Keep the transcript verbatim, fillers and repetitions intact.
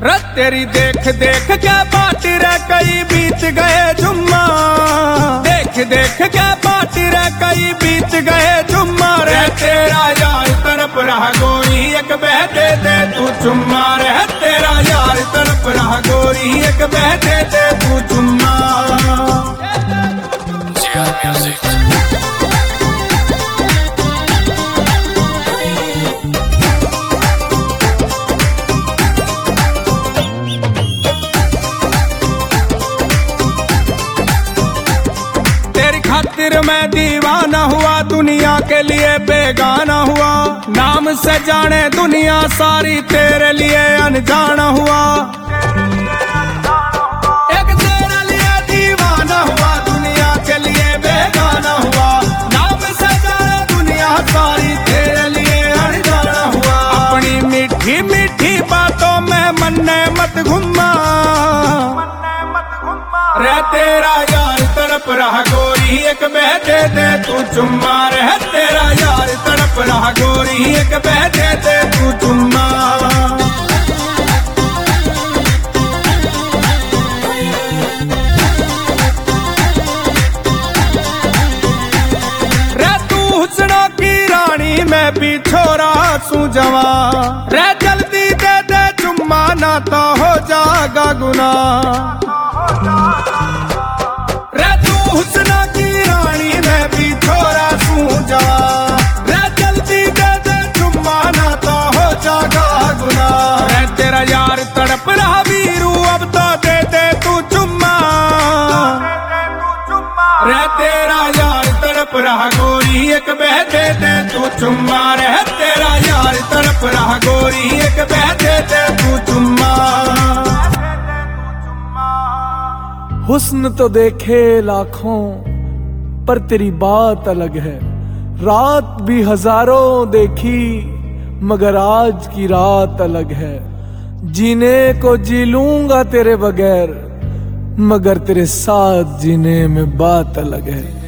रत तेरी देख देख के पाटी रे कई बीत गए जुम्मा, देख देख के पाटी रे कई बीत गए जुम्मा रे तेरा यार तरफ रहा गोरी एक बहते दे तू चुम्मा रे तेरा यार तरफ रहा गोरी एक बहते दे तू चुम्मा। खातिर मैं दीवाना हुआ दुनिया के लिए बेगाना हुआ, नाम से जाने दुनिया सारी तेरे लिए अनजाना हुआ। एक तेरे लिए दीवाना हुआ दुनिया के लिए बेगाना हुआ, नाम से जाने दुनिया सारी तेरे लिए अनजाना हुआ। अपनी मीठी मीठी बातों में मन्ने मत घुमा रे तेरा यार तड़प रहा गोरी एक बहते दे तू चुम्मा रे तेरा यार तड़प रहा गोरी एक बहते दे तू चुम्मा। रे तू हुस्नों की रानी मैं भी छोरा सू जवा रे जल्दी दे दे चुम्मा ना तो हो जाएगा गुना। रे तू हुस्ना की रानी मैं भी छोरा सू जवा रे जल्दी दे दे चुम्मा ना तो हो जाएगा गुना। रे तेरा यार तड़प रहा वीरू अब तो दे दे तू चुम्मा रे तेरा यार तड़प रहा गोरी एक बहते दे तू चुम्मा रे तेरा यार तड़प रहा गोरी एक बहते दे तू चुम्मा। हुस्न तो देखे लाखों पर तेरी बात अलग है, रात भी हजारों देखी मगर आज की रात अलग है। जीने को जी लूंगा तेरे बगैर मगर तेरे साथ जीने में बात अलग है।